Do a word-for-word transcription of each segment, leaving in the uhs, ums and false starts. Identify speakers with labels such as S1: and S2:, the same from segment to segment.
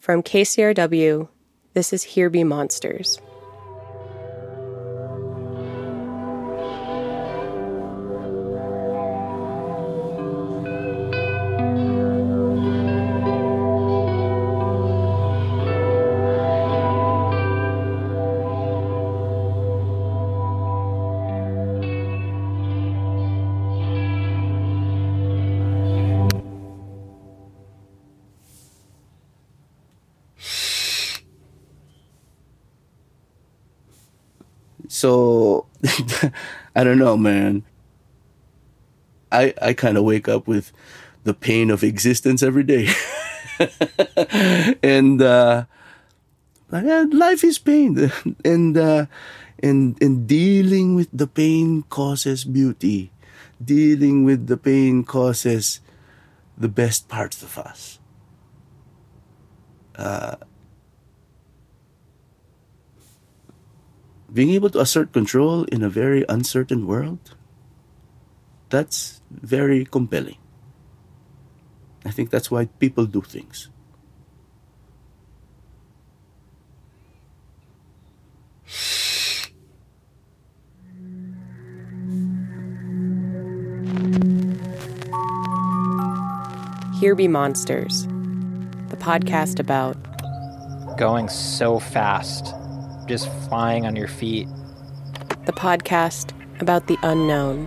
S1: From K C R W, this is Here Be Monsters.
S2: So, I don't know, man. I I kind of wake up with the pain of existence every day. and uh, life is pain. And, uh, and, and dealing with the pain causes beauty. Dealing with the pain causes the best parts of us. Uh, Being able to assert control in a very uncertain world, that's very compelling. I think that's why people do things.
S1: Here Be Monsters, the podcast about
S3: going so fast, just flying on your feet.
S1: The podcast about the unknown.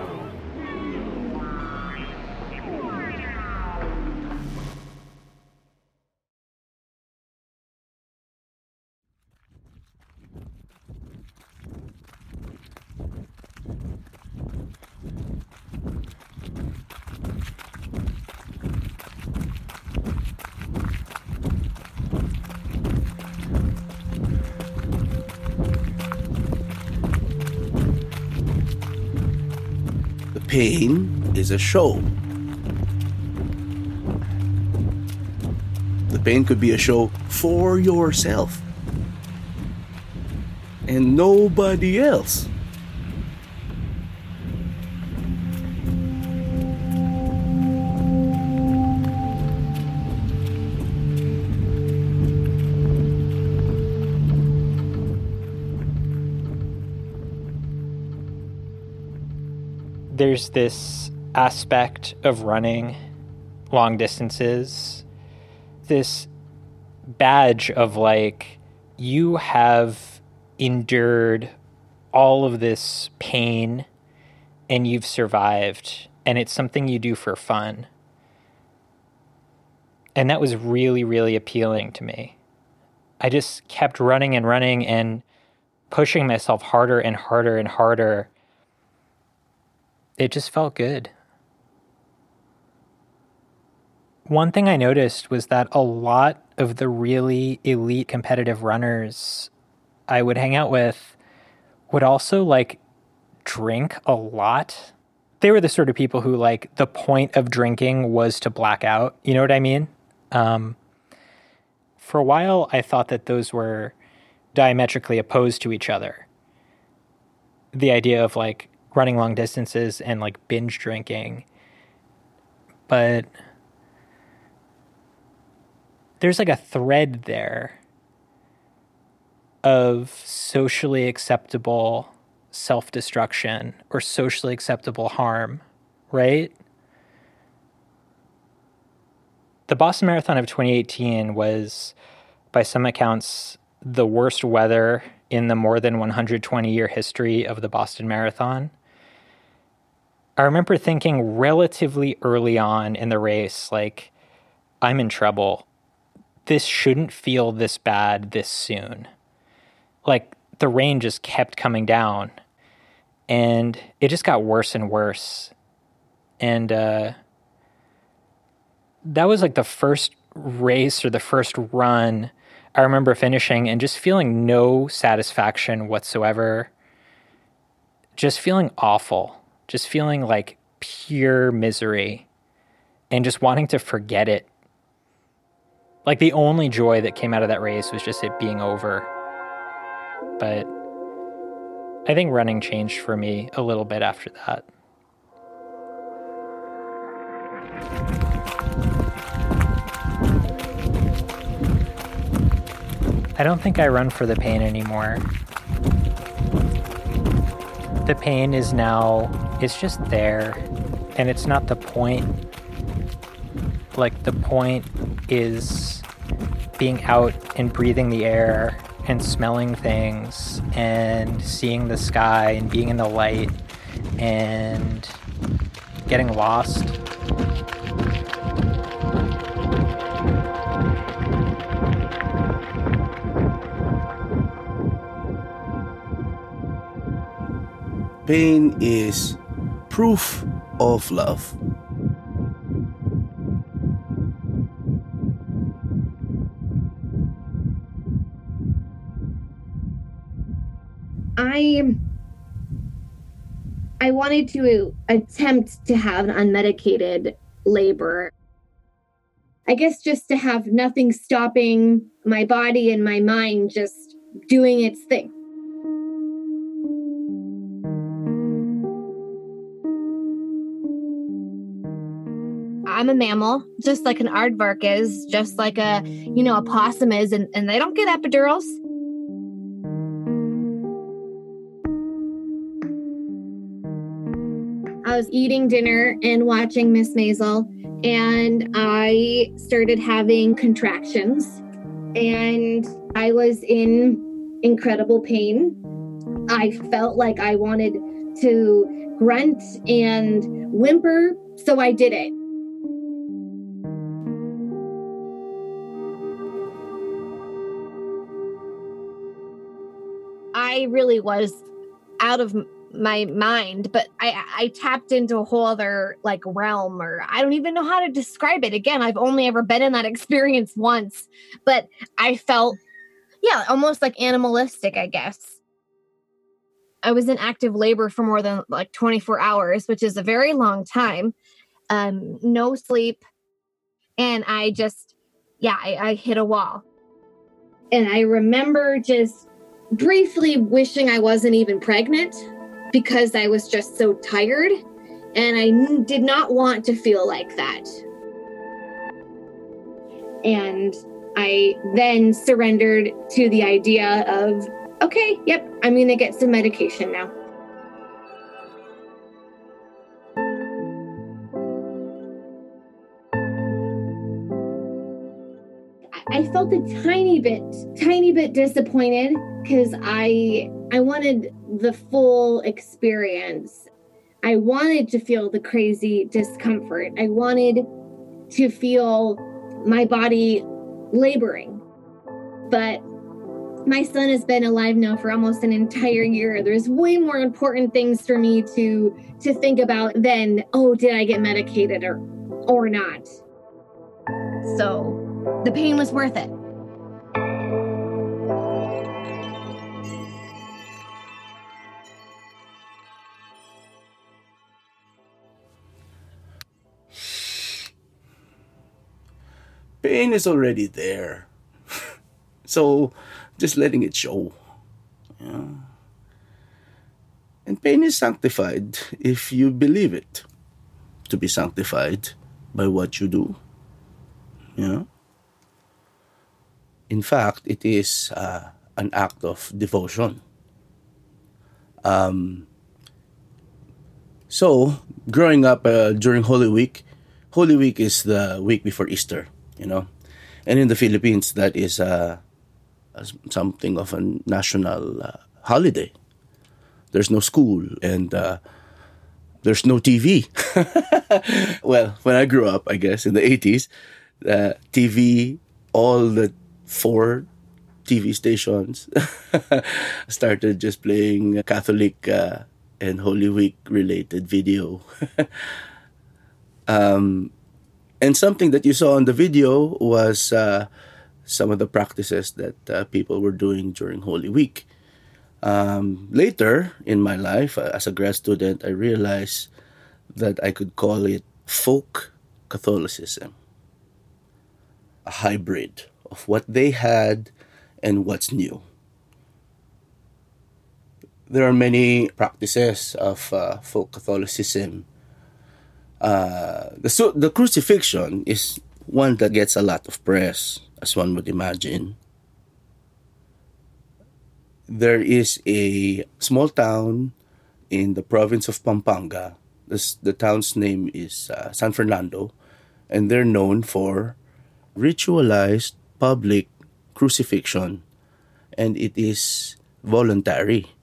S2: Pain is a show. The pain could be a show for yourself and nobody else.
S3: There's this aspect of running long distances, this badge of like, you have endured all of this pain and you've survived, and it's something you do for fun. And that was really, really appealing to me. I just kept running and running and pushing myself harder and harder and harder. It just felt good. One thing I noticed was that a lot of the really elite competitive runners I would hang out with would also like drink a lot. They were the sort of people who like the point of drinking was to black out. You know what I mean? Um, for a while, I thought that those were diametrically opposed to each other. The idea of like running long distances and like binge drinking. But there's like a thread there of socially acceptable self-destruction or socially acceptable harm, right? The Boston Marathon of twenty eighteen was, by some accounts, the worst weather in the more than one hundred twenty year history of the Boston Marathon. I remember thinking relatively early on in the race, like, I'm in trouble. This shouldn't feel this bad this soon. Like, the rain just kept coming down, and it just got worse and worse. And uh, that was like the first race or the first run I remember finishing and just feeling no satisfaction whatsoever. Just feeling awful. Just feeling like pure misery and just wanting to forget it. Like the only joy that came out of that race was just it being over. But I think running changed for me a little bit after that. I don't think I run for the pain anymore. The pain is now, it's just there, and it's not the point. Like, the point is being out and breathing the air and smelling things and seeing the sky and being in the light and getting lost.
S2: Pain is proof of love.
S4: I I wanted to attempt to have an unmedicated labor. I guess just to have nothing stopping my body and my mind just doing its thing. I'm a mammal, just like an aardvark is, just like a, you know, a possum is, and, and they don't get epidurals. I was eating dinner and watching Miss Maisel, and I started having contractions, and I was in incredible pain. I felt like I wanted to grunt and whimper, so I did it. I really was out of my mind, but I, I tapped into a whole other like realm, or I don't even know how to describe it. Again, I've only ever been in that experience once, but I felt, yeah, almost like animalistic, I guess. I was in active labor for more than like twenty-four hours, which is a very long time. Um, no sleep. And I just, yeah, I, I hit a wall. And I remember just briefly wishing I wasn't even pregnant because I was just so tired, and I n- did not want to feel like that. And I then surrendered to the idea of, okay, yep, I'm going to get some medication now. I felt a tiny bit, tiny bit disappointed because I I wanted the full experience. I wanted to feel the crazy discomfort. I wanted to feel my body laboring. But my son has been alive now for almost an entire year. There's way more important things for me to to think about than, oh, did I get medicated or or not? So the pain was worth it.
S2: Pain is already there. So just letting it show. Yeah. And pain is sanctified if you believe it to be sanctified by what you do. You know? In fact, it is uh, an act of devotion. Um, so, growing up uh, during Holy Week, Holy Week is the week before Easter, you know. And in the Philippines, that is uh, something of a national uh, holiday. There's no school and uh, there's no T V. Well, when I grew up, I guess, in the eighties, uh, T V, all the four T V stations started just playing Catholic uh, and Holy Week related video. um, and something that you saw on the video was uh, some of the practices that uh, people were doing during Holy Week. Um, later in my life, uh, as a grad student, I realized that I could call it folk Catholicism, a hybrid of what they had and what's new. There are many practices of uh, folk Catholicism. Uh, the, so, the crucifixion is one that gets a lot of press, as one would imagine. there is a small town in the province of Pampanga. This, the town's name is uh, San Fernando, and they're known for ritualized public crucifixion, and it is voluntary.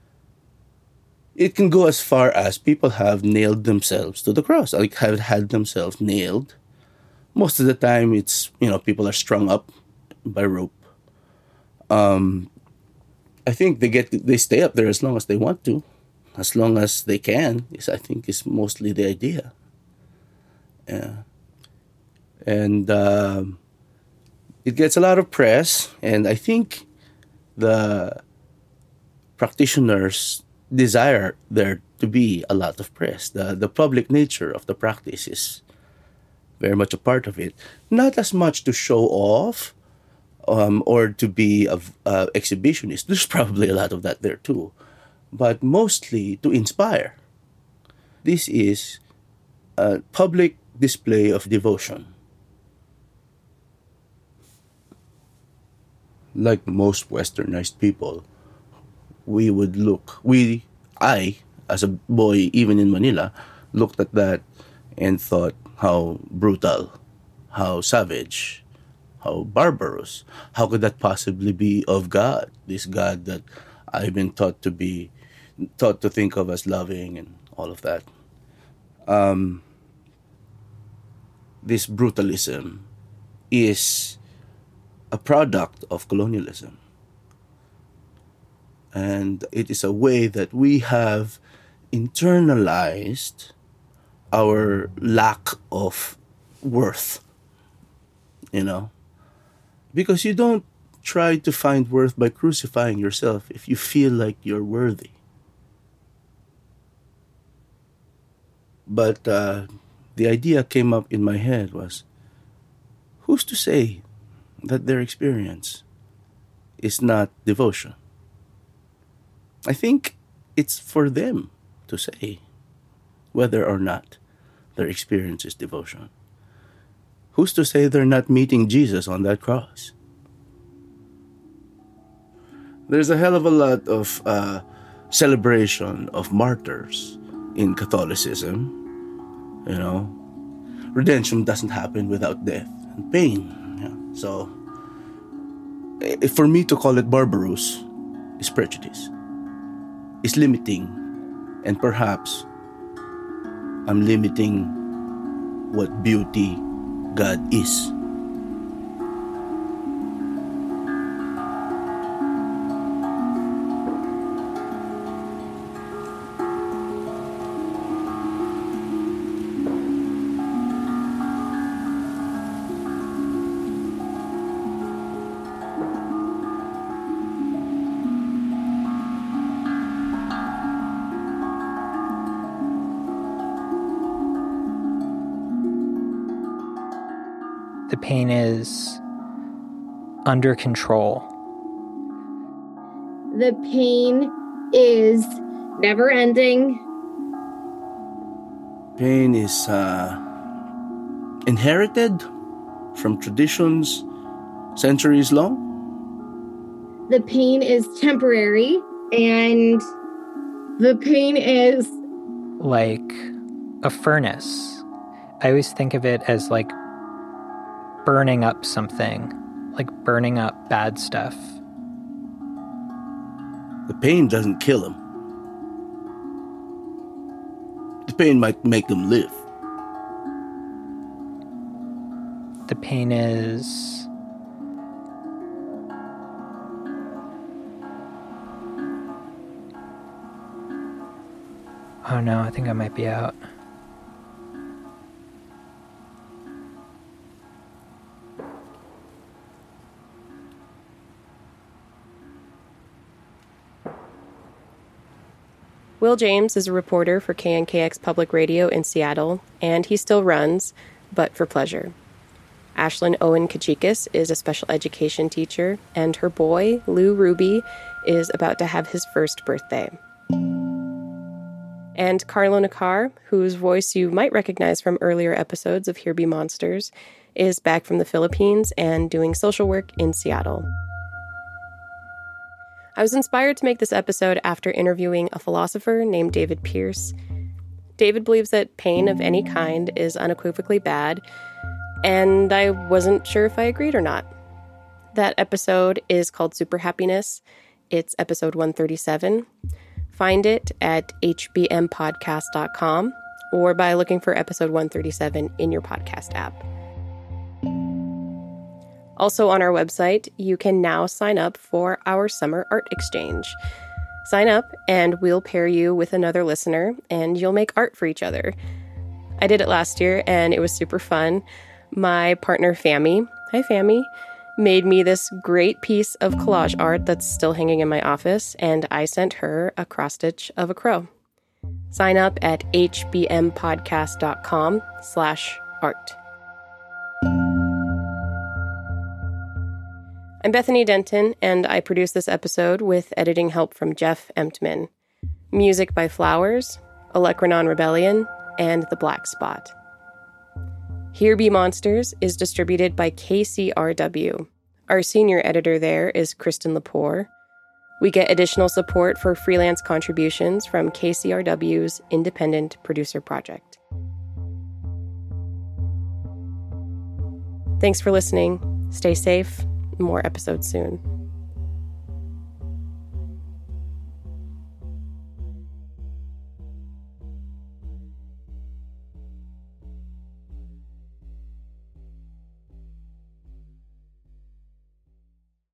S2: It can go as far as people have nailed themselves to the cross, like have had themselves nailed. Most of the time, it's, you know, people are strung up by rope. Um, I think they get they stay up there as long as they want to, as long as they can. Is I think is mostly the idea. Yeah, and um, it gets a lot of press, and I think the practitioners desire there to be a lot of press. The the public nature of the practice is very much a part of it. Not as much to show off um, or to be a uh, exhibitionist. There's probably a lot of that there too. But mostly to inspire. This is a public display of devotion. Like most westernized people, we would look, we, I, as a boy, even in Manila, looked at that and thought how brutal, how savage, how barbarous. How could that possibly be of God? This God that I've been taught to be, taught to think of as loving and all of that. Um, this brutalism is a product of colonialism. And it is a way that we have internalized our lack of worth, you know? Because you don't try to find worth by crucifying yourself if you feel like you're worthy. But uh, the idea came up in my head was, who's to say that their experience is not devotion? I think it's for them to say whether or not their experience is devotion. Who's to say they're not meeting Jesus on that cross? There's a hell of a lot of uh, celebration of martyrs in Catholicism. You know, redemption doesn't happen without death and pain. Yeah. So, eh, for me to call it barbarous is prejudice. Is limiting, and perhaps I'm limiting what beauty God is.
S3: The pain is under control.
S4: The pain is never ending.
S2: Pain is uh, inherited from traditions centuries long.
S4: The pain is temporary, and the pain is
S3: like a furnace. I always think of it as like burning up something, like burning up bad stuff.
S2: The pain doesn't kill them. The pain might make them live.
S3: The pain is oh no, I think I might be out.
S1: Will James is a reporter for K N K X Public Radio in Seattle, and he still runs, but for pleasure. Ashlyn Owen Kachikis is a special education teacher, and her boy, Lou Ruby, is about to have his first birthday. And Carlo Nakar, whose voice you might recognize from earlier episodes of Here Be Monsters, is back from the Philippines and doing social work in Seattle. I was inspired to make this episode after interviewing a philosopher named David Pierce. David believes that pain of any kind is unequivocally bad, and I wasn't sure if I agreed or not. That episode is called Super Happiness. It's episode one thirty-seven. Find it at h b m podcast dot com or by looking for episode one thirty-seven in your podcast app. Also on our website, you can now sign up for our summer art exchange. Sign up and we'll pair you with another listener and you'll make art for each other. I did it last year and it was super fun. My partner, Fami, hi Fami, made me this great piece of collage art that's still hanging in my office, and I sent her a cross-stitch of a crow. Sign up at h b m podcast dot com slash art. I'm Bethany Denton, and I produce this episode with editing help from Jeff Emtman. Music by Flowers, Olecranon Rebellion, and The Black Spot. Here Be Monsters is distributed by K C R W. Our senior editor there is Kristen Lepore. We get additional support for freelance contributions from K C R W's Independent Producer Project. Thanks for listening. Stay safe. More episodes soon.